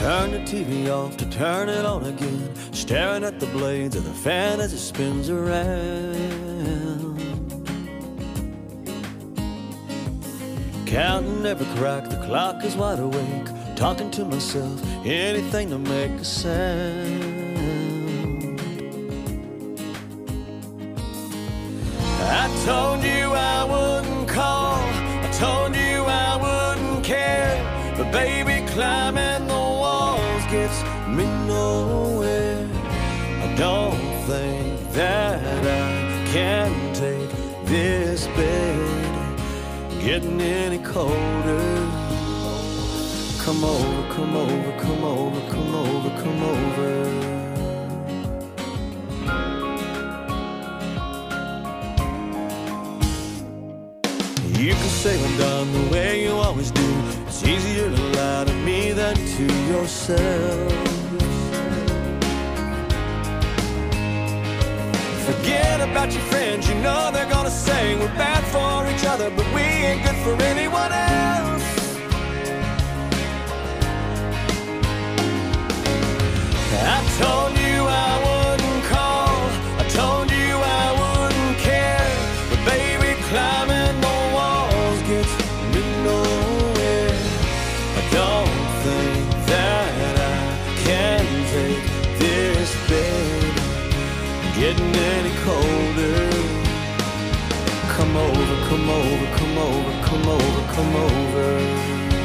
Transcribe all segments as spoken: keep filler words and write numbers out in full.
Turn the T V off to turn it on again, staring at the blades of the fan as it spins around. Counting every crack, the clock is wide awake, talking to myself, anything to make a sound. I told you I wouldn't call, I told you I wouldn't care, but baby, climbing the walls gets me nowhere. I don't think that I can take this bed getting any colder. Come over, come over, come over, come over, come over. You can say I'm done the way you always do. It's easier to lie to me than to yourself. Forget about your friends, you know they're gonna say we're bad for each other, but we ain't good for anyone else. I told you I wouldn't call, I told you I wouldn't care, but baby, climbing the walls gets me nowhere. I don't think that I can take this bed getting any colder. Come over, come over, come over, come over, come over.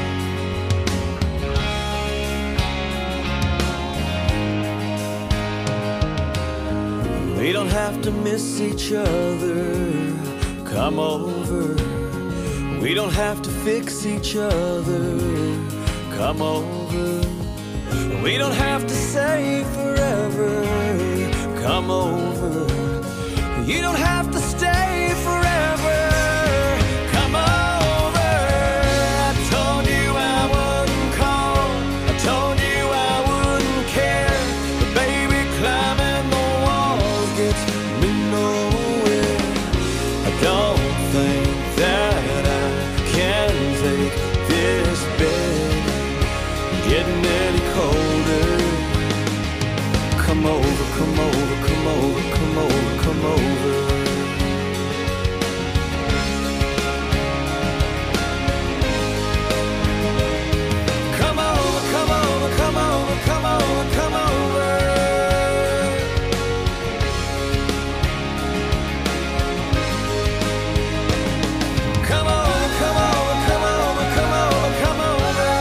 We don't have to miss each other, come over. We don't have to fix each other, come over. We don't have to say forever, come over. You don't have to stay forever, come over. I told you I wouldn't call, I told you I wouldn't care, but baby, climbing the walls gets me nowhere. I don't think that I can take this bed getting any colder. Come over, come over, come over, come over, come over. Come over, come over, come over, come over, come over. Come over, come over, come over, come over, come over.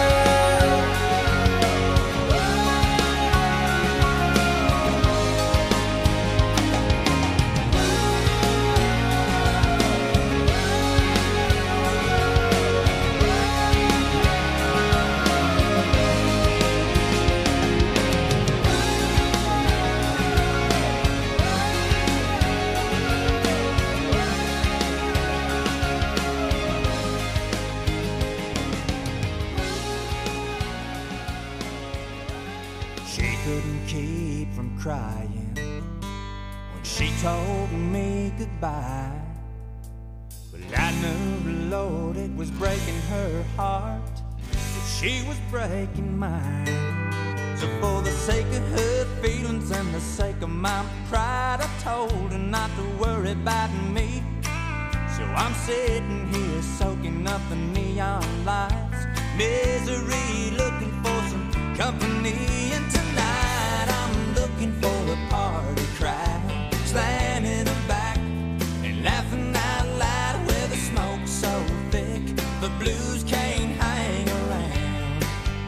She couldn't keep from crying when she told me goodbye. But I knew, Lord, it was breaking her heart, that she was breaking mine. So for the sake of her feelings and the sake of my pride, I told her not to worry about me. So I'm sitting here soaking up the neon lights, misery, looking for some company. And tonight I'm looking for a party crowd, slamming them back and laughing out loud, where the smoke's so thick the blues can't hang around.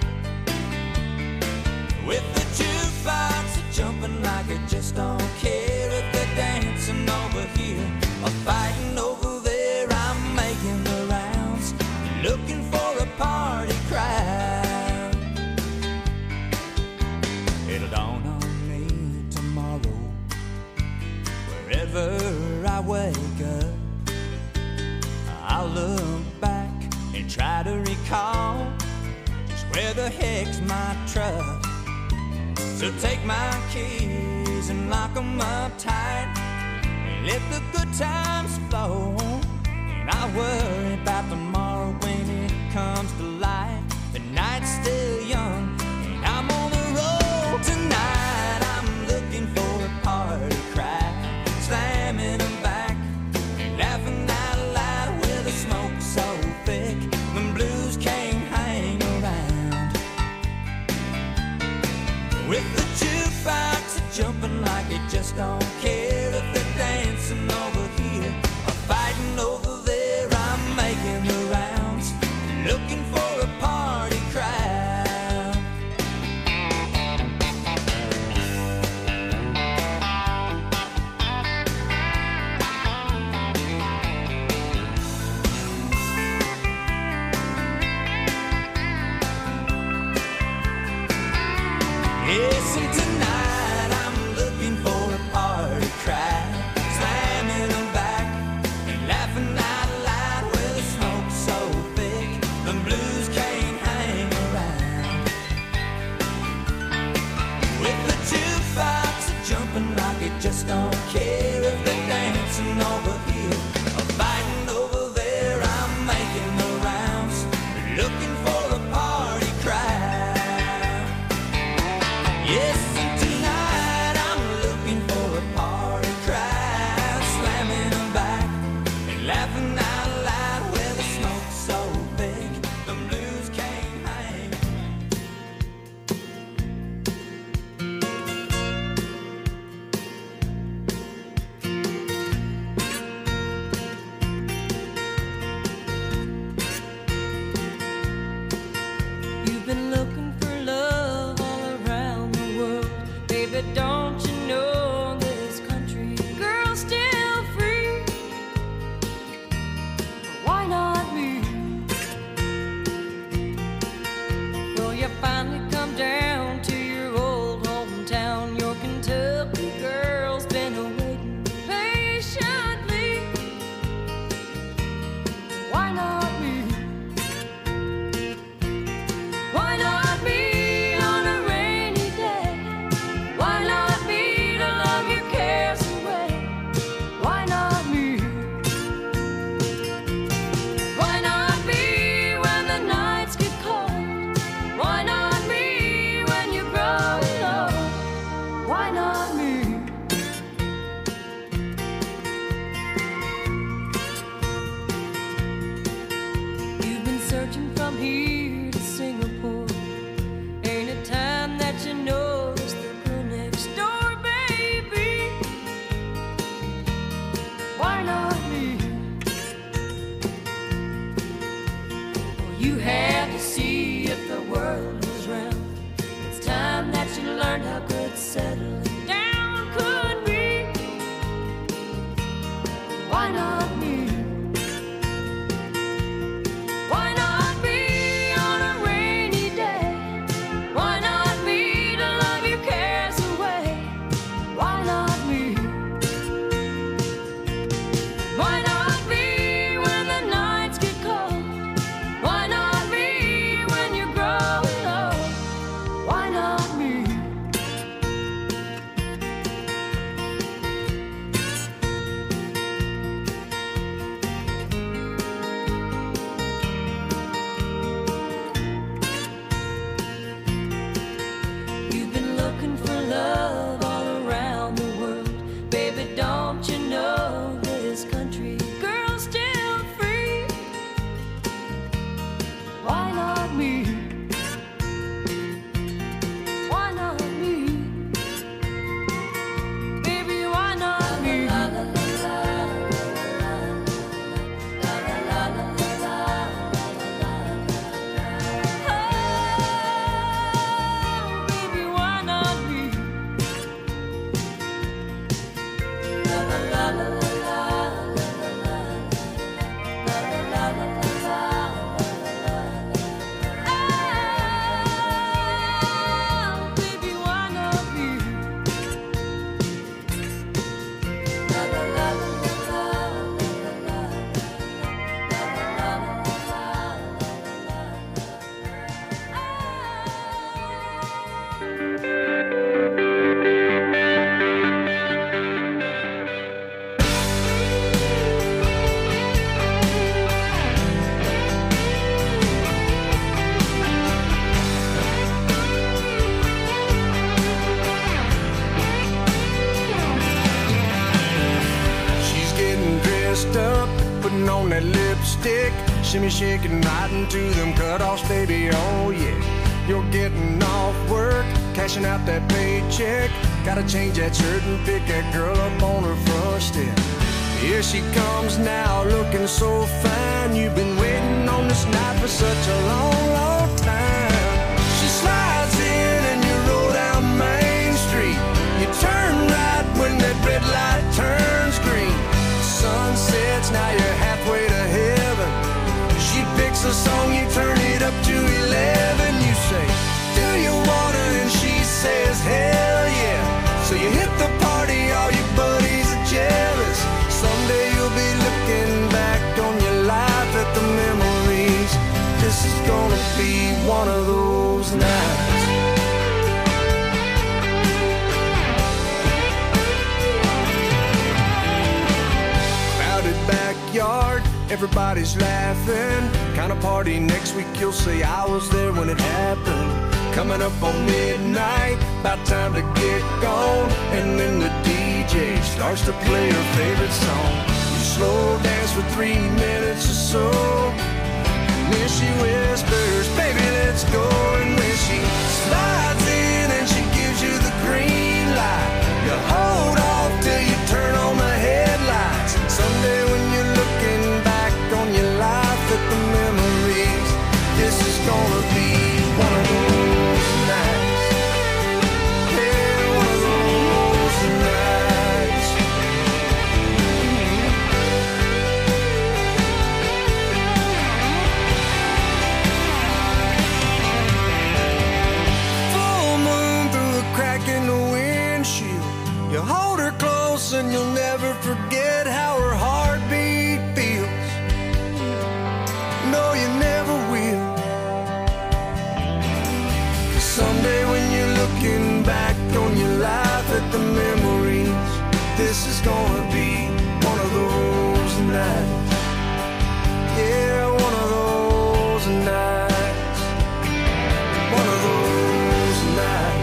With the jukebox jumping like it just don't care, if they're dancing over here or fighting over there, I'm making the rounds, looking for a party crowd. It'll dawn on me tomorrow, wherever I wake up, I'll look back and try to recall just where the heck's my truck. So take my keys and lock 'em up tight, and let the good times flow, and I'll worry about tomorrow when it comes to light. The night's still young and I'm just don't care if they're dancing over here or fighting over there. I'm making the rounds, looking for a party crowd. Yes, and tonight I'm looking for a party crowd, slamming them back and laughing out loud with the smoke so thick the blues can't hang around. With the jukebox jumping like it just don't care if they're dancing over here or fighting over there. I'm making the rounds, looking for a party crowd. Yes, and tonight I'm looking for a party crowd, slamming them back and laughing out loud with the smoke so big the blues can't hang. You've been looking for love all around the world, baby, don't you know this country girl's still free? Why not me? Will you finally come down to your old hometown? Your Kentucky girl's been awaiting patiently. Why not me? Why not me on a rainy day? Why not me to love your cares away? Why not me? Why not me when the nights get cold? Why not me when you grow old? Why not me? You've been searching from here to Singapore. Ain't it time that you notice the girl next door, baby? Why not me? Well, you had to see if the world was round. It's time that you learned how good settling down could be. Why not me? Why not me on a rainy day? Why not me to love your cares away? Why not me? Why not me when the nights get cold? Why not me when you're growing old? Why not me? You've been looking for love all around the world, baby, don't you know this country girl's still free? Why not me? Why not me? Baby, why not me? Oh, baby, why not me? Oh, baby, why not me? She's getting dressed up, putting on that lipstick, shimmy shaking right into them cutoffs, baby, oh yeah. You're getting off work, cashing out that paycheck, Gotta change that shirt and pick that girl up on her front step. Here she comes now, looking so fine. You've been waiting on this night for such a long, long time. She slides in and you roll down Main Street. You turn right when that red light turns green. The sun sets, now you're halfway to heaven. She picks a song, you turn it up to eleven. You say, do you wanna? And she says, hell yeah. So you hit the party, all your buddies are jealous. Someday you'll be looking back on your life at the memories. This is gonna be one of those nights. Crowded backyard, everybody's laughing. Kind of party next week you'll say I was there when it happened. Coming up on midnight, about time to get gone. And then the D J starts to play her favorite song. You slow dance for three minutes or so, and then she whispers, baby, let's go. And when she slides in and she gives you the green light, you hold off till you turn on the headlights. Someday when you're looking back on your life at the memories, this is gonna be one of those. And you'll never forget how her heartbeat feels. No, you never will. 'Cause someday when you're looking back on your life at the memories, this is gonna be one of those nights. Yeah, one of those nights. One of those nights.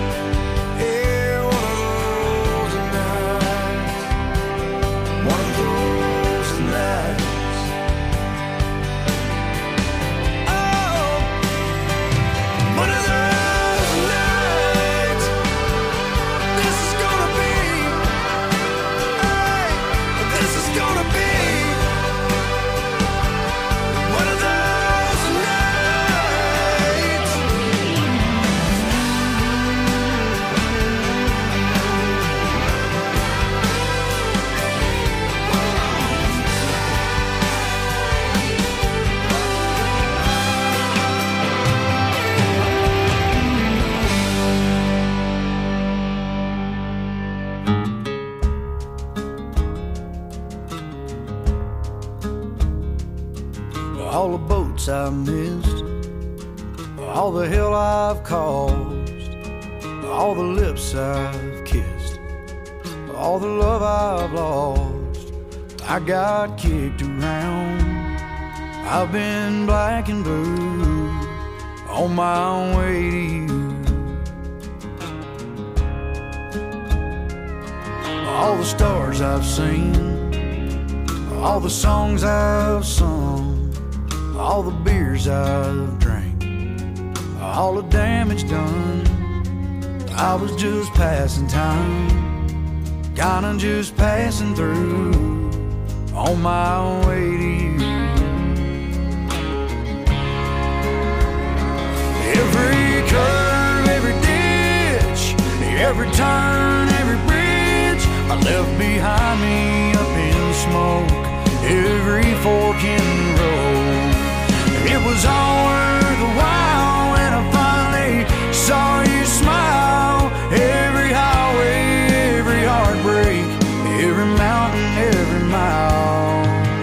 All the boats I missed, all the hell I've caused, all the lips I've kissed, all the love I've lost. I got kicked around, I've been black and blue on my way to you. All the stars I've seen, all the songs I've sung, all the beers I've drank, all the damage done. I was just passing time, kinda just passing through on my way to you. Every curve, every ditch, every turn, every bridge I left behind me up in smoke. Every fork in the road, it was all worth a while when I finally saw you smile. Every highway, every heartbreak, every mountain, every mile.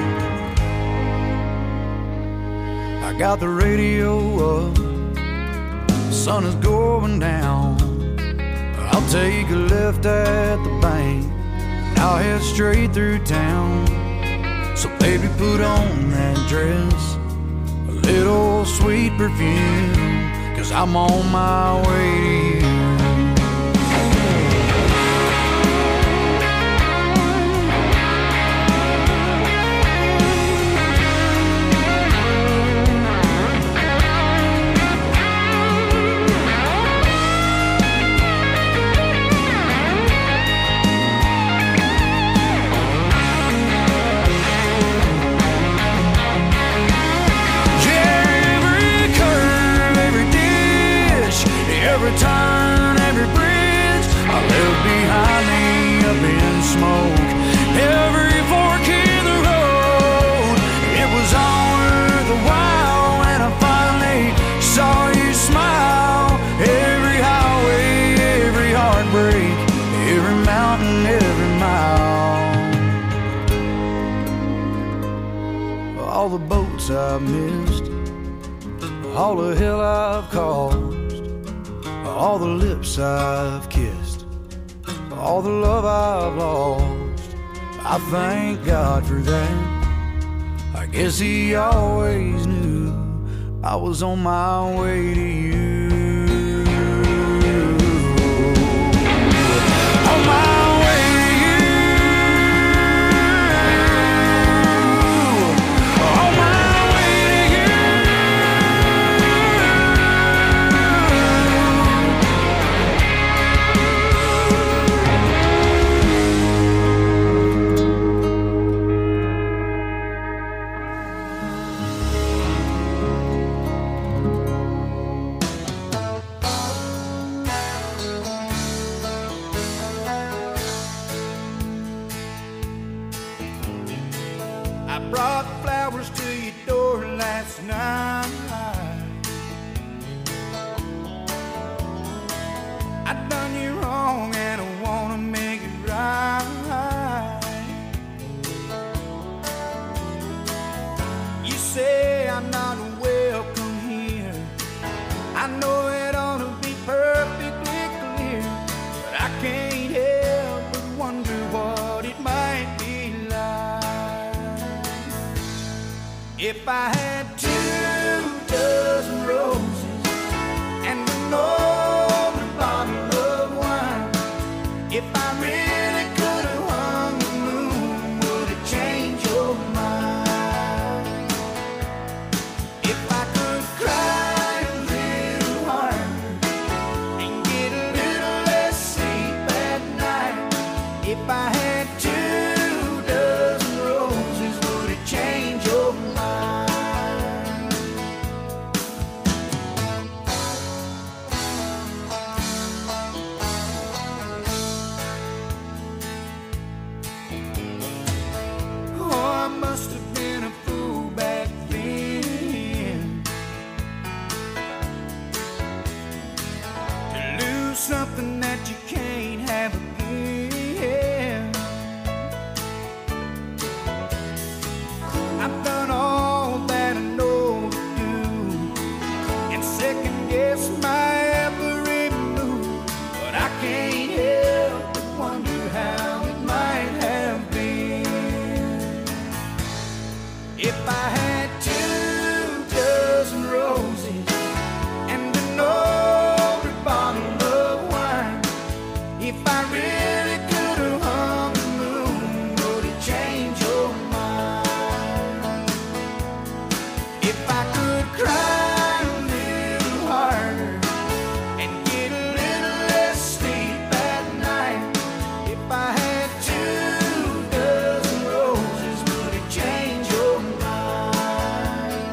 I got the radio up, the sun is going down. I'll take a left at the bank, and I'll head straight through town. So baby, put on that dress, little sweet perfume, 'cause I'm on my way to you. smoke, every fork in the road. It was all worth the while when I finally saw you smile. Every highway, every heartbreak, every mountain, every mile. All the boats I've missed, all the hell I've caused, all the lips I've kissed, all the love I've lost. I thank God for that. I guess He always knew I was on my way to you. On my way to you. On my way to you. I brought flowers to your door last night. I done you wrong and I wanna make it right. You say I'm not welcome here. I know it ought to be perfectly clear, but I can't help but wonder what it might be like if I had two dozen roses and an open bottle of wine. If I really could have hung the moon, would it change your mind? If I could cry a little harder and get a little less sleep at night. If I had two dozen roses, would it change your mind? Oh, I must have been a fool back then to lose something that you can't have again. I've done all that I know to do and second guess my every move, but I can't help but wonder how it might have been if I had two dozen roses and an old bottle of wine. If I really could have hung the moon, would it change your mind? If I could cry a little harder and get a little less sleep at night. If I had two dozen roses, would it change your mind?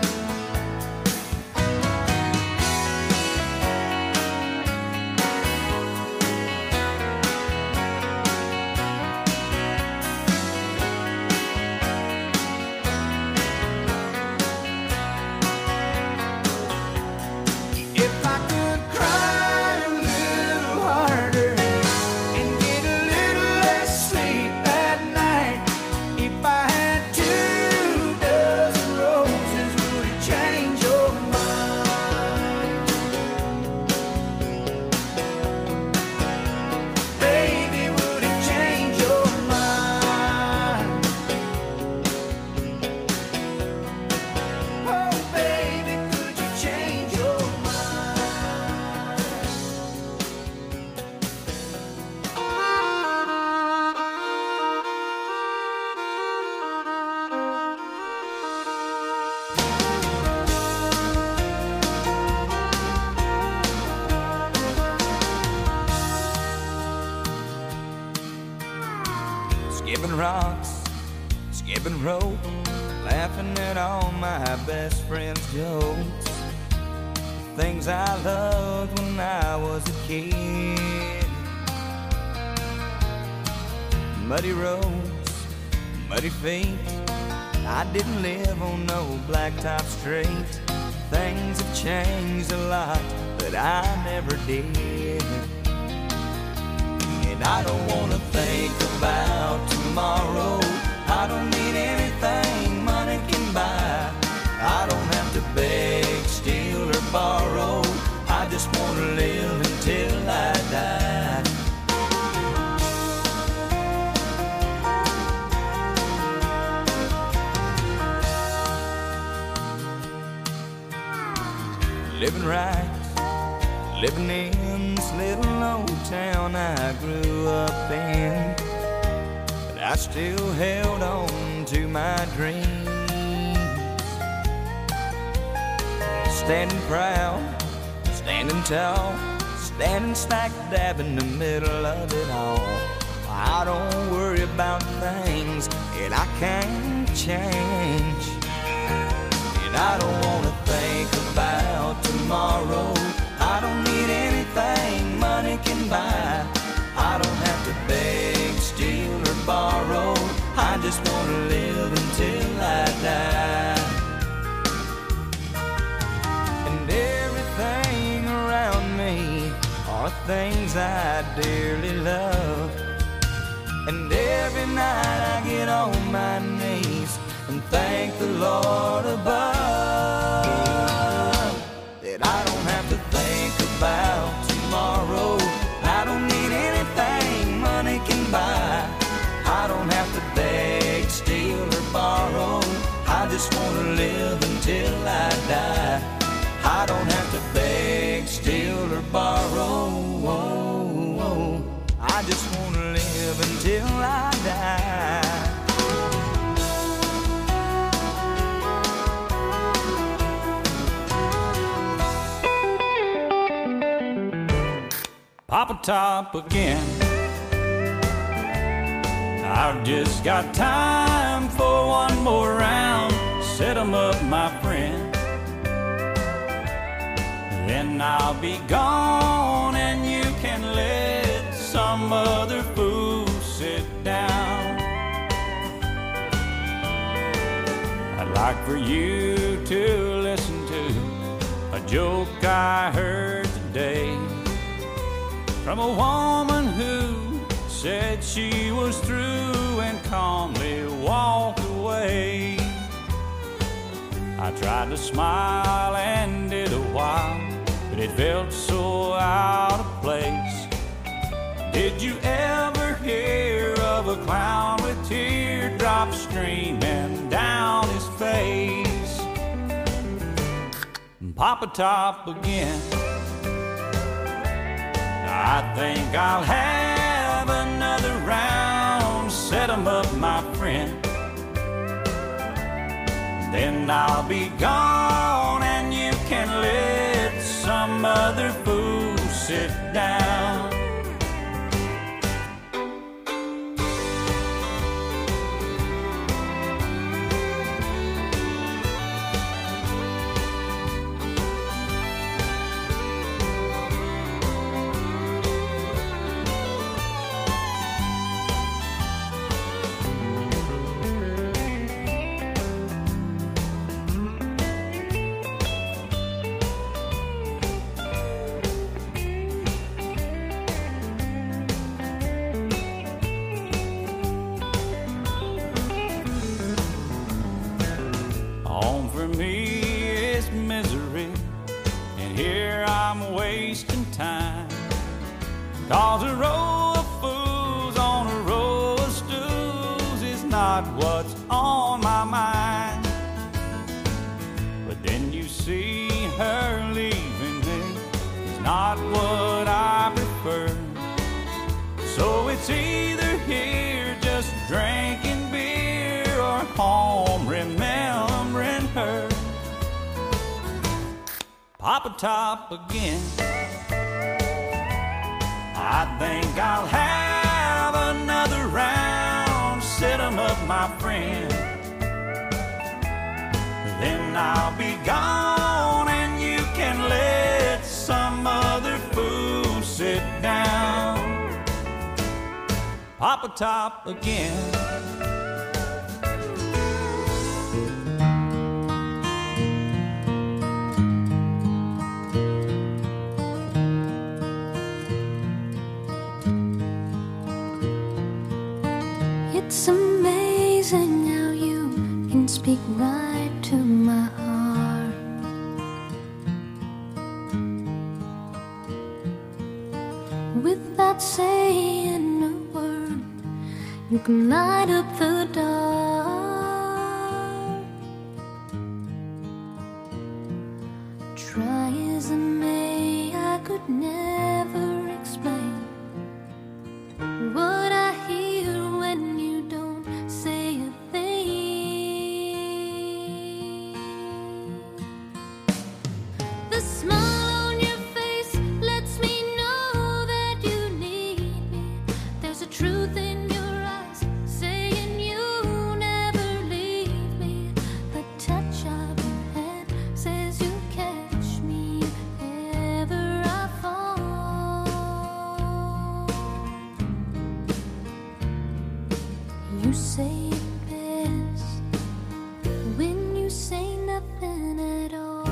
If I could cry a little harder and get a little less sleep at night. If I had two dozen roses, would it change your mind? Baby, would it change your mind? Oh, baby, could you change your mind? Skipping rocks, skipping rope, laughing at all my best friends' jokes. Things I loved when I was a kid. muddy roads, muddy feet. I didn't live on no blacktop street. Things have changed a lot, but I never did. And I don't wanna think about tomorrow. I don't need anything money can buy. I don't have to beg, steal, or borrow. I just wanna live until I die. Living right, living in this little old town I grew up in, but I still held on to my dreams. Standing proud, standing tall, standing smack dab in the middle of it all. I don't worry about things that I can't change. And I don't wanna think about tomorrow. I don't need anything money can buy. I don't have to beg, steal, or borrow. I just wanna live until I die. And everything around me are things I dearly love. And every night I get on my knees and thank the Lord above that I don't have to think about tomorrow. I don't need anything money can buy. I don't have to beg, steal, or borrow. I just wanna live until I die. I don't have to beg, steal, or borrow. I just wanna live until I die. Papa Top again. I've just got time for one more round. Set 'em up, my friend. Then I'll be gone and you can let some other fool sit down. I'd like for you to listen to a joke I heard today from a woman who said she was through and calmly walked away. I tried to smile and did a while, but it felt so out of place. Did you ever hear of a clown with teardrops streaming down his face? Papa Top again. I think I'll have another round. Set 'em up, my friend. Then I'll be gone and you can let some other fool sit down. Cause a row of fools on a row of stools is not what's on my mind. But then you see her leaving me is not what I prefer. So it's either here just drinking beer or home remembering her. Papa Top again. I think I'll have another round. Set 'em up, my friend. Then I'll be gone and you can let some other fool sit down. Papa Top again. It's amazing how you can speak right to my heart. Without saying a word, you can light up the dark. Try as I may, I could never explain what I hear when you don't say a thing. The smile on your face lets me know that you need me. There's a truth in your eyes saying you never leave me. The touch of your hand says you catch me if ever I fall. You say it best when you say nothing at all.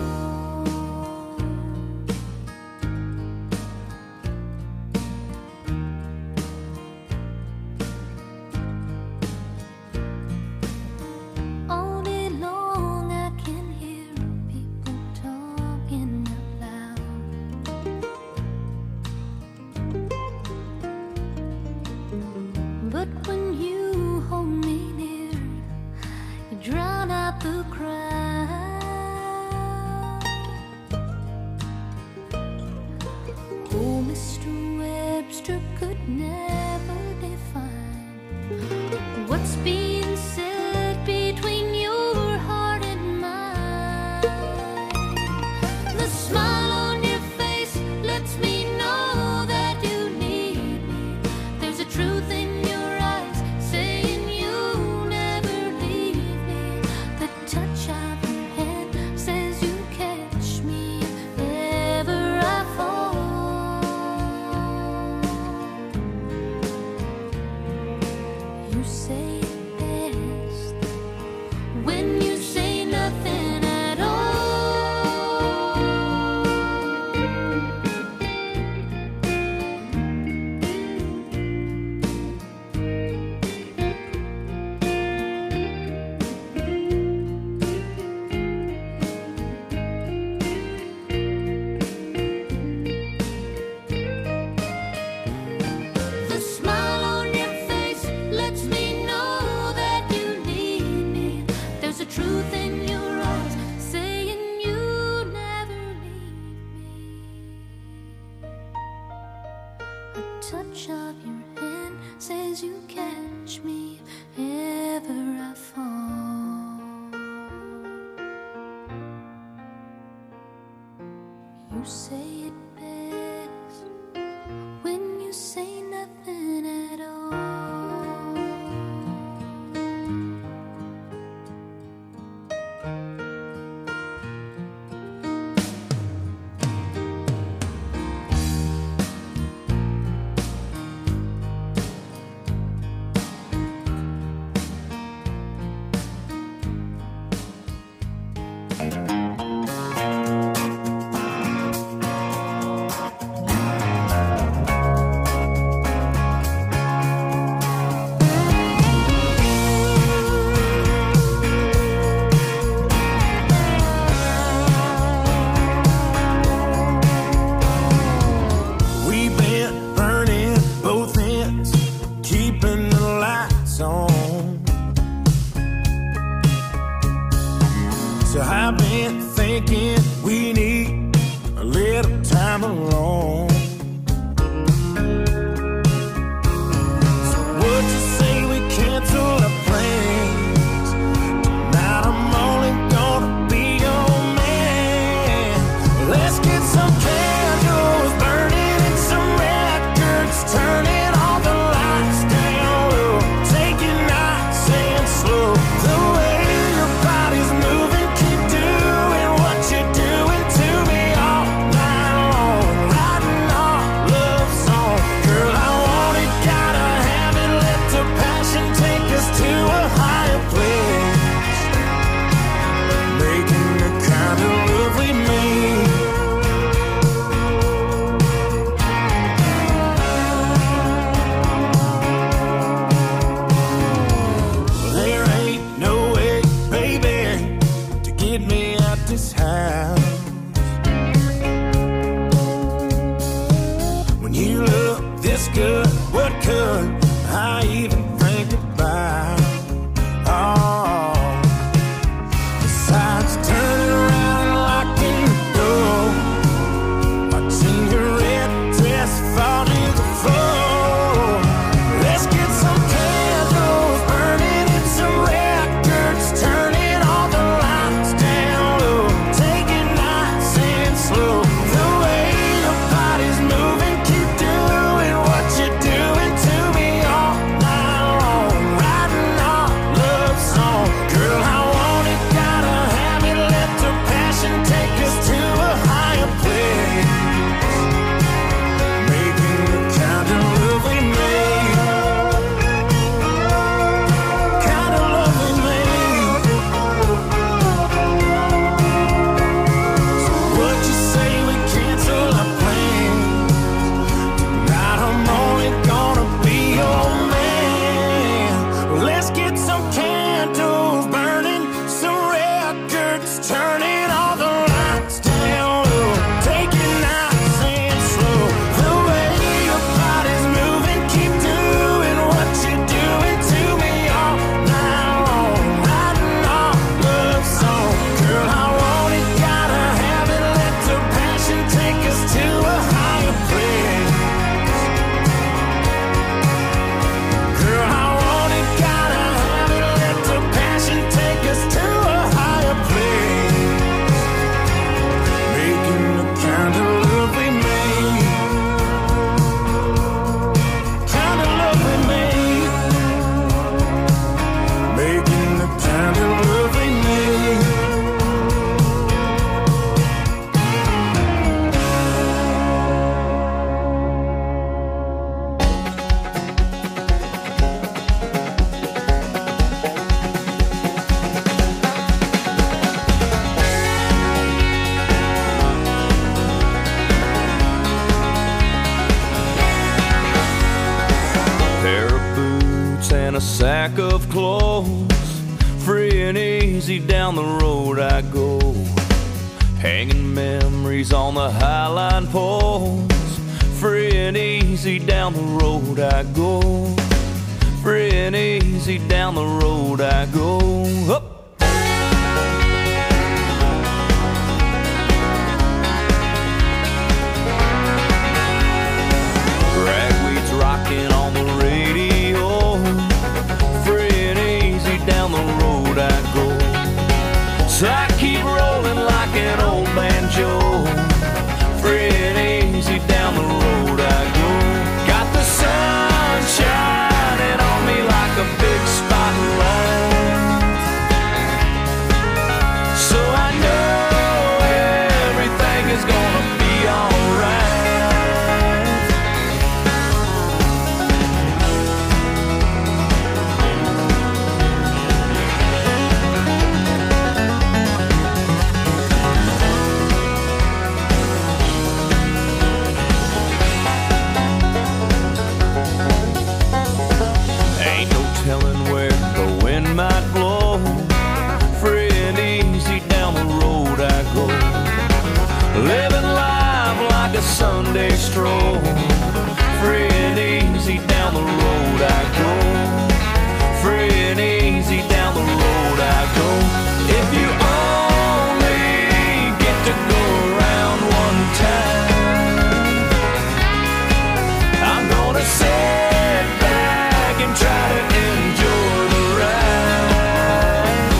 All day long I can hear people talking out loud. But when you hold me near, you drown out the crowd. Oh, Mister Webster could never define what's being said between your heart and mine. The smile on your face lets me know that you need me. There's a truth in your eyes saying you never leave me. The touch of your hand says you catch me if ever I fall. You say it best when you say nothing at all. The smile on your face lets me know that you need me. There's a truth in your eyes saying you never leave me. A touch of your hand says you catch me if ever I fall. You say it best when you say nothing at all. We've been burning both ends, keeping the lights on. So I've been thinking we need a little time alone. So would you say we cancel our plans? Tonight I'm only gonna be your man. Let's get some candles burning and some records turning, all the lights down low. Take it nice and slow. The way your body's moving, keep doing what you're I even think about. Oh, besides turning around and locking the door, watching your red dress fall to the floor. Let's get some candles burning and some records turning, all the lights down low, take it nice and slow. The way your body's moving, keep doing what you're doing to me all night long, writing our love song. Girl, I want it, gotta have it, let the passion take us to a higher place, making the kind of love we made, kind of love we made. So what you say we cancel our plans? Tonight I'm only gonna be your man. Let's get some candles burning, some records turning, all the lights down low, take it nice and slow. The way your body's moving, keep doing what you're doing to me all night long, writing our love song. Girl, I want it, gotta have it, let the passion take us to a higher place. Girl, I want it, gotta have it, let the passion take us to a higher place, making the kind of love we made, kind of love we made, making the kind of love we made. Pair of boots and a sack of clothes, free and easy down the road I go, hanging memories on the highline poles. Free and easy down the road I go, free and easy down the road I go. Up. Ragweed's rocking on the radio, free and easy down the road I go. So I keep rolling like an old banjo, free and easy down the road I go. Got the sun shining on me like a big spotlight, so I know everything is gonna be alright. Ain't no telling where the wind might blow, free and easy down the road I go, living life like a Sunday stroll, free and easy down the road I go, free and easy down the road I go. If you only get to go around one time, I'm gonna sit back and try to enjoy the ride.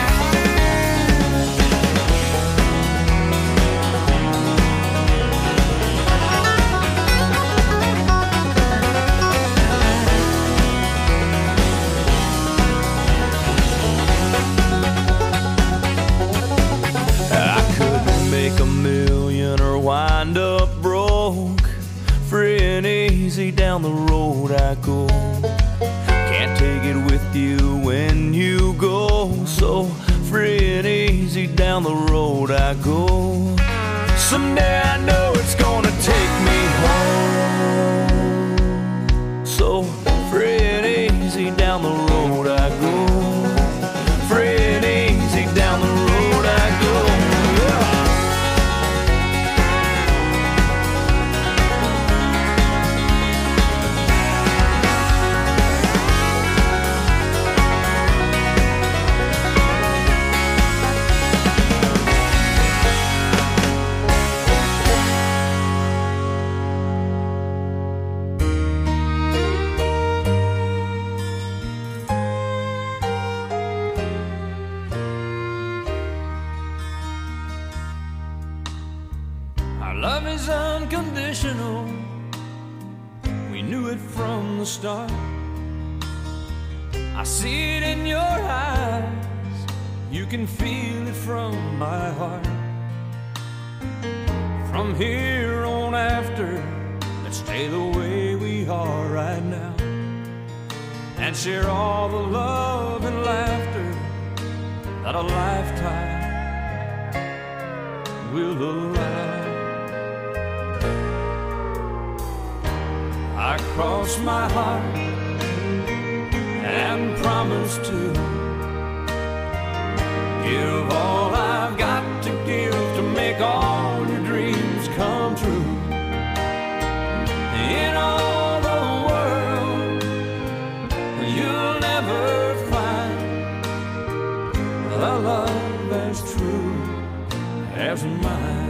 I couldn't make a million or wind up broke, free and easy down the road I go. Can't take it with you when you go, so free and easy down the road I go. Someday I know it's gonna take me home, so free and easy down the road I go, free and easy down the road I go. Yeah. unconditional. We knew it from the start. I see it in your eyes. You can feel it from my heart. From here on after, let's stay the way we are right now, and share all the love and laughter that a lifetime will allow. I cross my heart and promise to give all I've got to give to make all your dreams come true. In all the world, you'll never find a love as true as mine.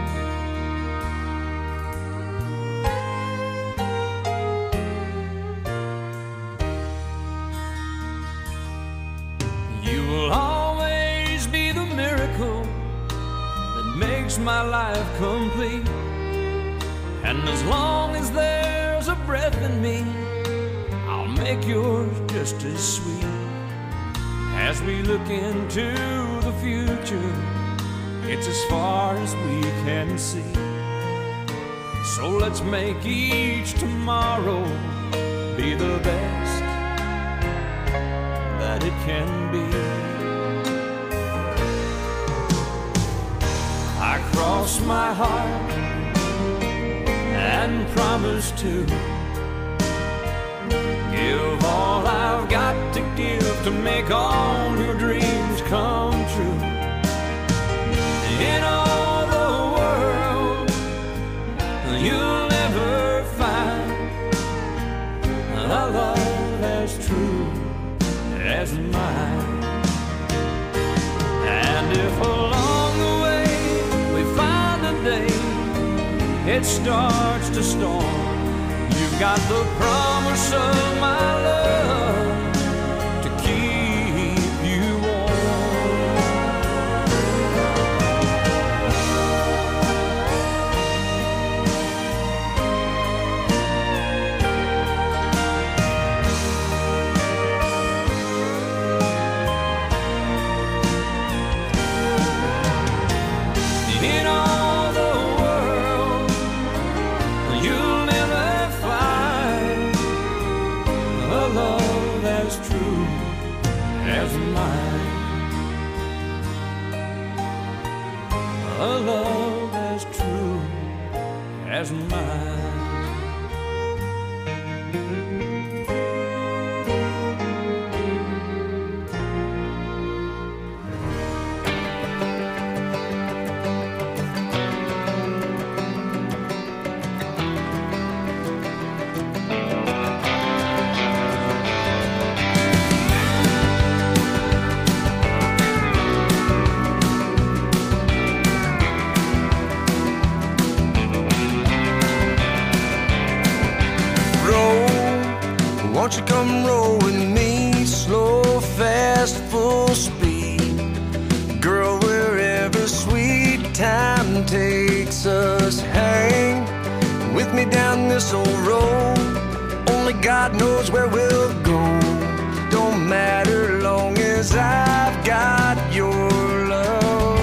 You will always be the miracle that makes my life complete. And as long as there's a breath in me, I'll make yours just as sweet. As we look into the future, it's as far as we can see. So let's make each tomorrow be the best that it can be. I cross my heart and promise to give all I've got to give to make all your dreams come true. In all the world, you'll never find a love as true as mine. And if along the way we find a day it starts to storm, you've got the promise of my love to keep you warm. In all the world, you'll never find a love as true as mine. A love as true as mine. Won't you come roll with me, slow, fast, full speed? Girl, wherever sweet time takes us, hang with me down this old road. Only God knows where we'll go. Don't matter long as I've got your love.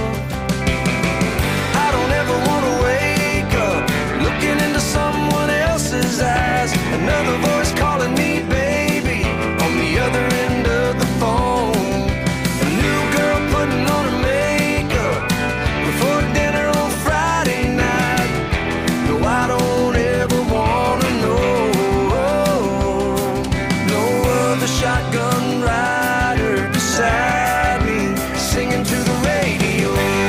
I don't ever want to wake up looking into someone else's eyes. Another voice calling me baby on the other end of the phone. A new girl putting on her makeup before dinner on Friday night. No, I don't ever wanna know. No other shotgun rider beside me singing to the radio.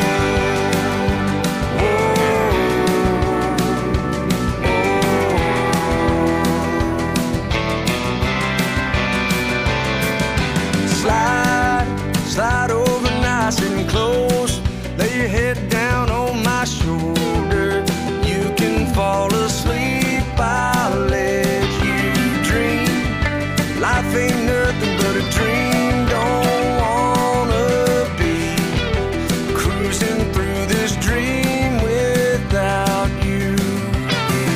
Slide over nice and close. Lay your head down on my shoulder. You can fall asleep, I'll let you dream. Life ain't nothing but a dream. Don't wanna be cruising through this dream without you.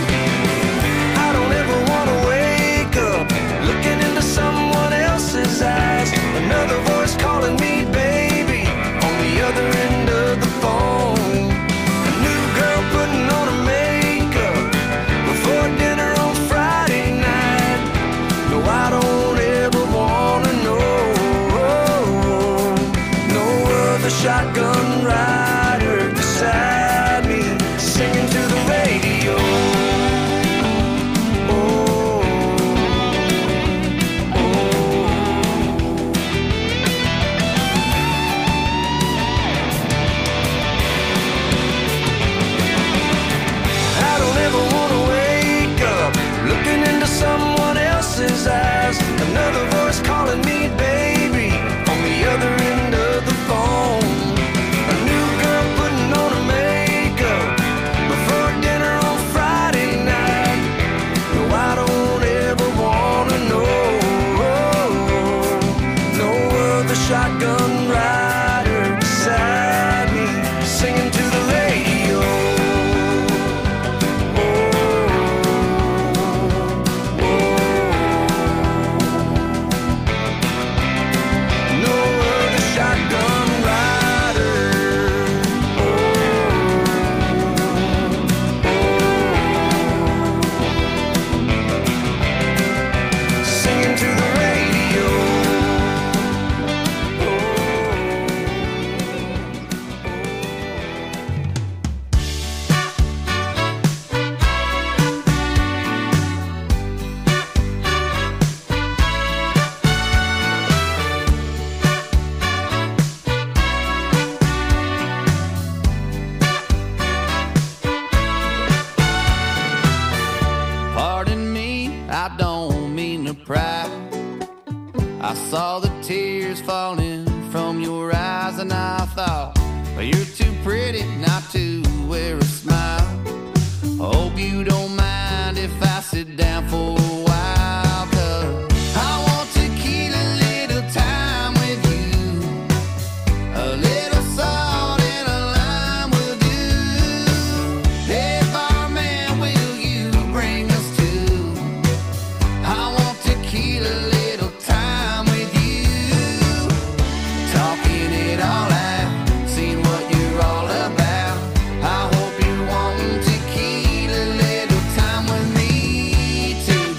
another voice calling me baby on the other end of the phone. A new girl putting on her makeup before dinner on Friday night. No, I don't ever wanna know. No other shotgun rider beside me singing to the radio. I saw the tears falling from your eyes and I thought, well, you're too pretty not to wear a smile. Hope you don't mind if I sit down for a while, 'cause I want to keep a little time with you. A little salt and a lime will do. Hey barman, will you bring us to? I want to keep a little time with you. Talking it all out, seeing what you're all about. I hope you want to keep a little time with me too.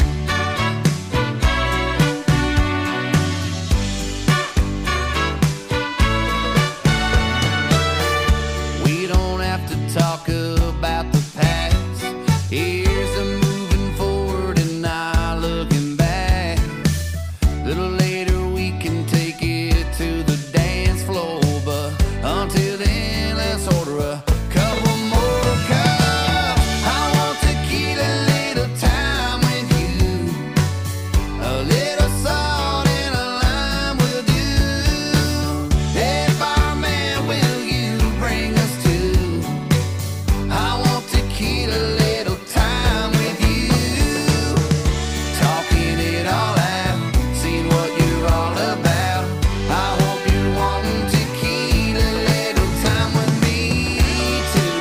We don't have to talk about the past. Here's a moving forward and not looking back. Little later we can take it to the dance floor, but until then let's order a couple more cups. I want to keep a little time with you. A little salt and a lime will do. Hey barman, will you bring us to? I want to keep a little time with you. Talking it all out, seeing what you're all about. I hope you want to keep a little time with me too.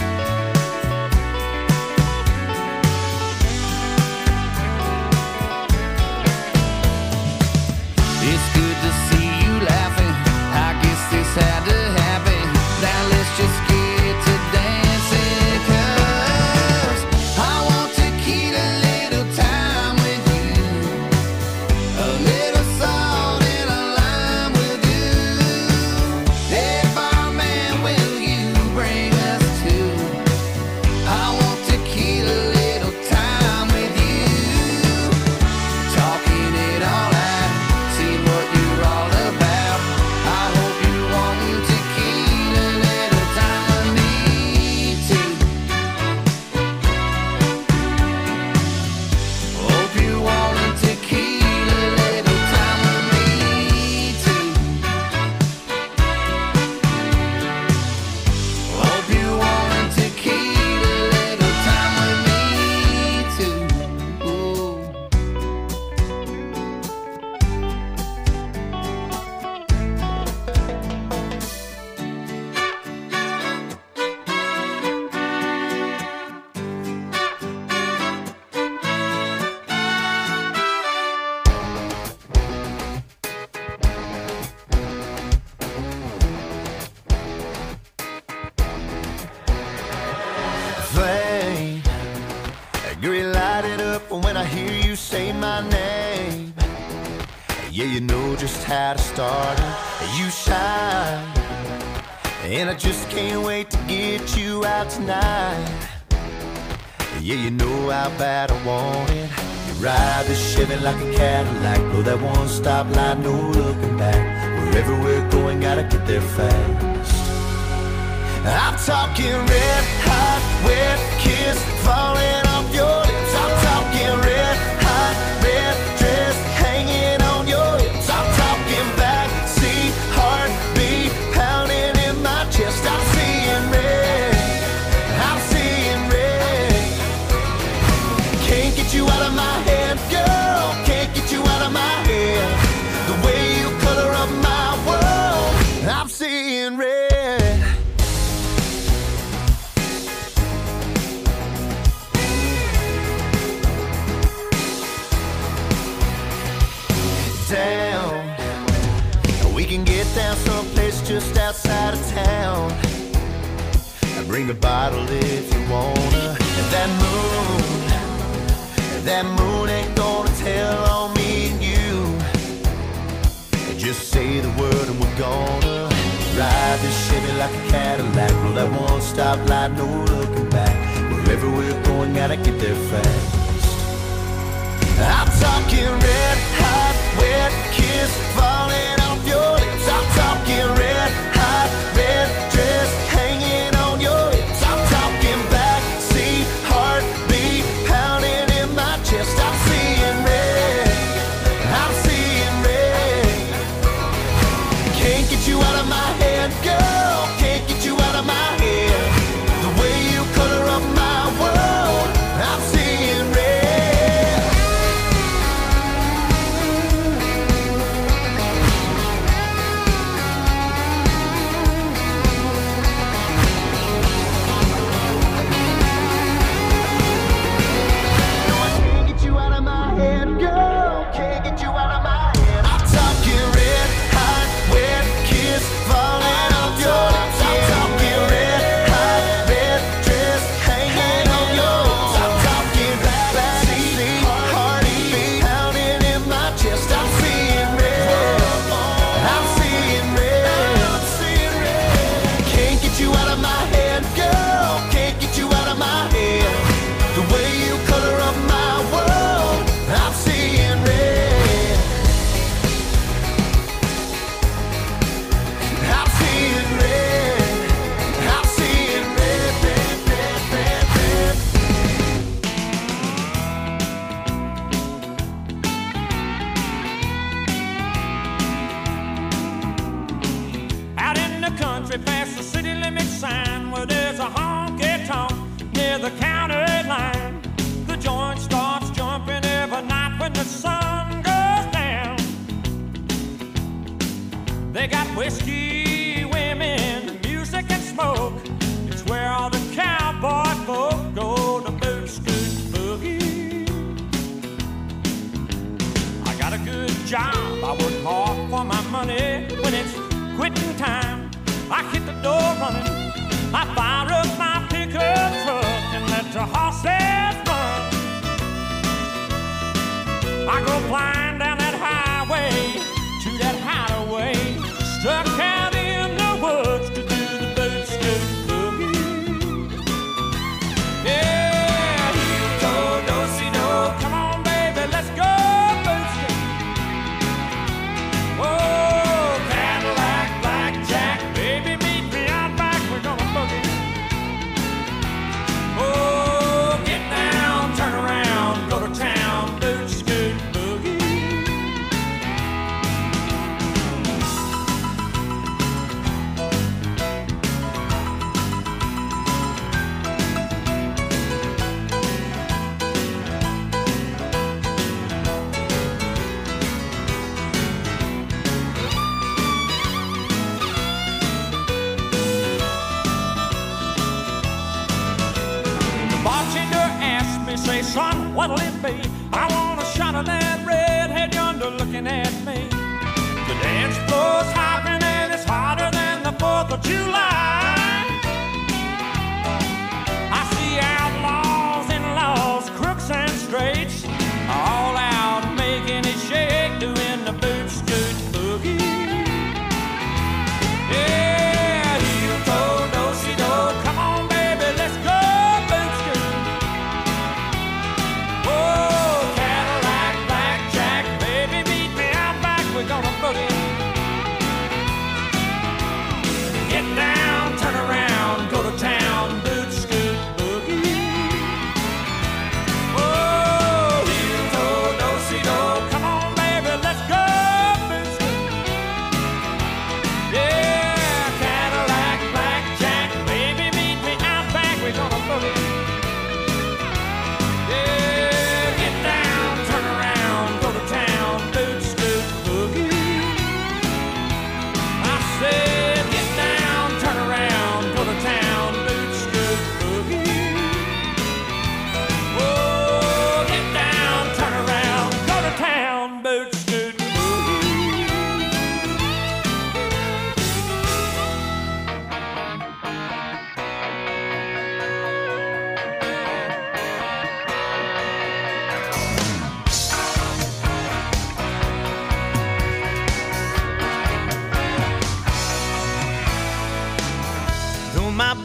It's good to see you laughing. I guess this had to happen. Now let's just get to dancing, 'cause I want to keep a little time with you. A little salt and a lime will do. Hey barman, will you bring us to? I want to keep a little time with you. Talking it all out, seeing what you're all about. I hope you want to keep a little time with me too. Hope you want to keep a little time with me too. Hope you want to keep a little time with me too. Ooh. Flame, get really lighted up when I hear you say my name. Yeah, you know just how to start it. You shine, and I just can't wait to get you out tonight. Yeah, you know how bad I want it. You ride the Chevy like a Cadillac, go that one stop line, no looking back. Wherever we're going, gotta get there fast. I'm talking red hot, wet kiss falling off your lips. I'm talking red hot, red dress hanging down. We can get down someplace just outside of town. Bring a bottle if you wanna. And that moon, that moon ain't gonna tell on me and you. Just say the word and we're gonna ride this Chevy like a Cadillac. Roll that one stop light, no looking back. Wherever we're going, gotta get there fast. I'm talking red hot, wet kiss falling off your lips. I'm talking red hot, red dress hanging on your hips. I'm talking backseat heartbeat pounding in my chest. I'm seeing red, I'm seeing red. Can't get you out of my head, girl. Can't get you out of my head. The way you color up my world, I'm seeing red. Whiskey, women, music and smoke. It's where all the cowboy folk go to boot, scoot, boogie. I got a good job, I work hard for my money. When it's quitting time, I hit the door running. I fire up my pickup truck and let the horses run. I go flying down that highway to that hideaway. Struck out in the woods to do the boot scoot boogie. Yeah, heel toe, do-si-do. Come on, baby, let's go boot scoot. Oh, Cadillac, blackjack, baby, meet me out back. We're gonna boogie. Oh, get down, turn around, go to town, boot scoot boogie. Say, son, what'll it be? I want a shot of that redhead yonder looking at me. The dance floor's hopping and it's hotter than the fourth of July. I see outlaws and laws, crooks and straights, all out making it shake, doing the boot scoot boogie. Yeah, heel toe, do-si-do. Come on, baby, let's go. We're gonna boogie. Get down.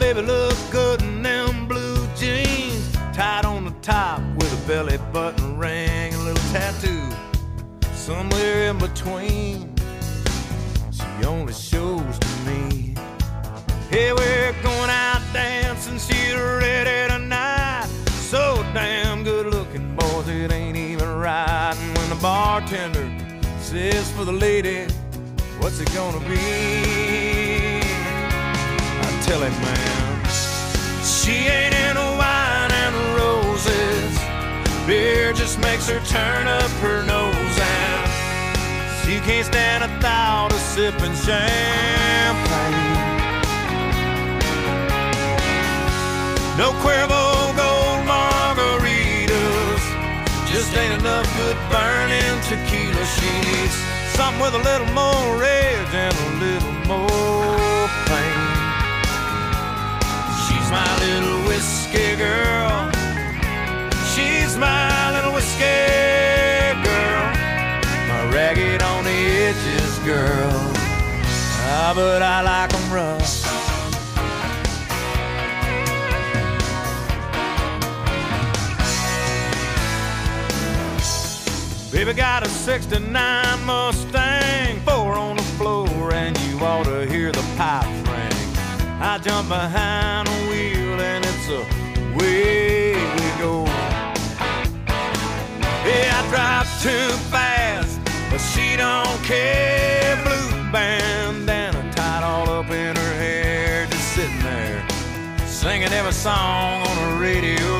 baby look good in them blue jeans, tied on the top with a belly button ring, a little tattoo somewhere in between. She only shows to me. Hey, we're going out dancing, she's ready tonight. So damn good looking, boys, it ain't even right. And when the bartender says for the lady, what's it gonna be? I tell him, man, she ain't into wine and roses. Beer just makes her turn up her nose, and she can't stand a thought of sipping champagne. No Cuervo gold margaritas, just ain't enough good burning tequila. She needs something with a little more rage and a little more pain. She's my little whiskey girl. She's my little whiskey girl. My ragged on the edges girl. Ah, but I like 'em rough. Baby got a sixty-nine Mustang, four on the floor, and you ought to hear the pipes ring. I jump behind the wheel and it's away we go. Yeah, I drive too fast, but she don't care. Blue bandana tied all up in her hair, just sitting there singing every song on the radio.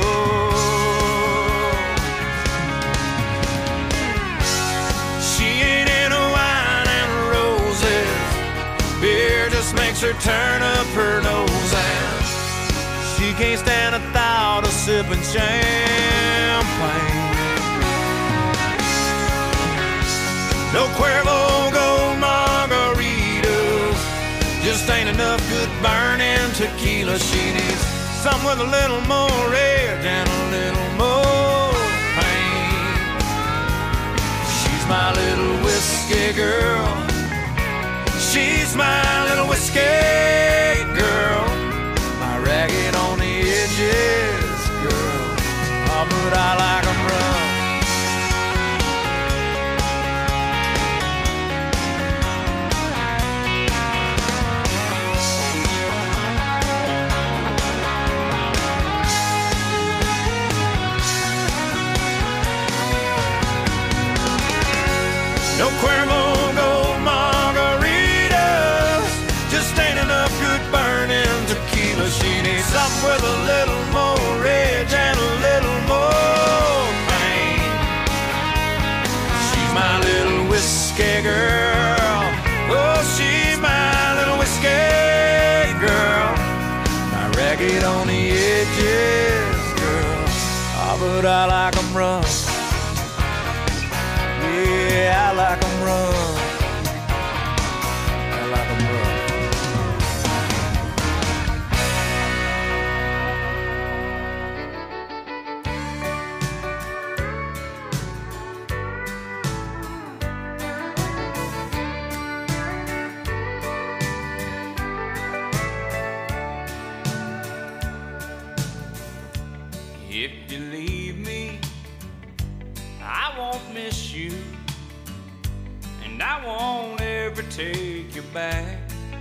Beer just makes her turn up her nose, and she can't stand a thought of sipping champagne. No Cuervo gold margaritas, just ain't enough good burning tequila. She needs something with a little more edge and a little more pain. She's my little whiskey girl. She's my little whiskey girl. My ragged on the edges girl. Oh, but I like 'em rough. No Cuervo gold margaritas, just ain't enough good burning tequila. She needs something with a little more edge and a little more pain. She's my little whiskey girl. Oh, she's my little whiskey girl. My ragged on the edges girl. Oh, but I like 'em rough. Yeah, I like 'em rough. I like 'em rough. If you leave me, I won't miss you, and I won't ever take you back.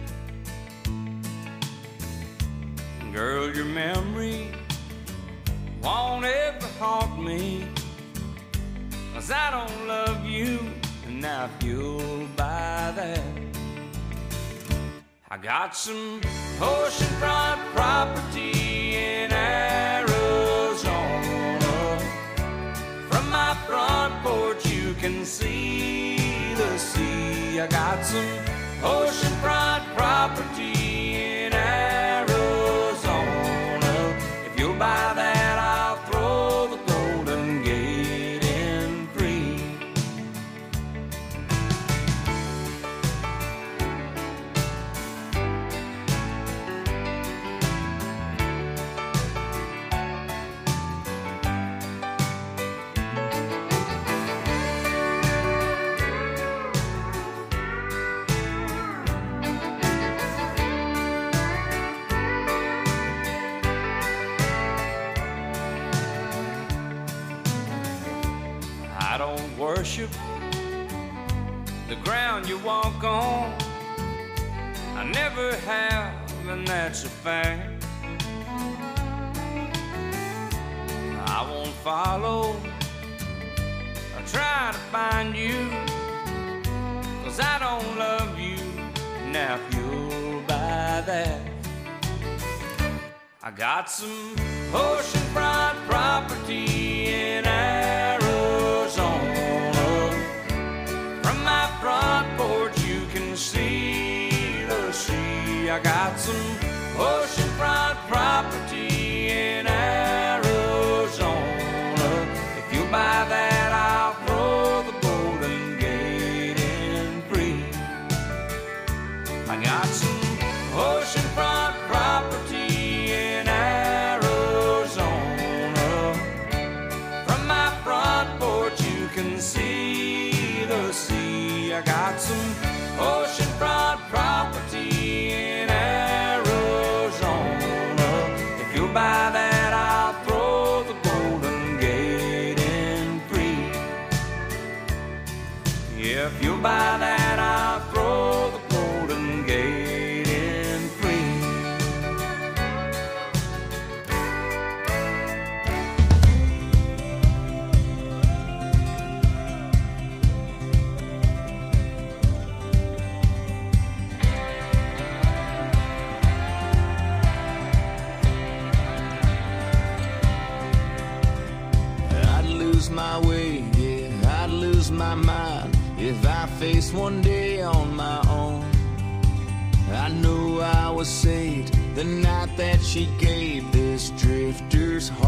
Girl, your memory won't ever haunt me, 'cause I don't love you, and now if you'll buy that, I got some oceanfront property in Arizona. From my front porch you can see the sea. I got some oceanfront property in Arizona. If you'll buy that, I'll throw the Golden Gate in free. worship the ground you walk on. I never have, and that's a fact. I won't follow or try to find you, 'cause I don't love you. Now if you'll buy that, I got some oceanfront property in Arizona. From my front porch you can see the sea. I got some oceanfront property in Arizona. If you buy that, I'll throw the Golden Gate in free. I got some oceanfront property in Arizona. From my front porch you can see the sea. I got some oceanfront property in Arizona. If you buy that, I'll throw the Golden Gate in free. If you buy that, I'll throw the Golden Gate in free. I'd lose my way, yeah, I'd lose my mind if I faced one day on my own. I know I was saved the night that she gave this drifter's heart.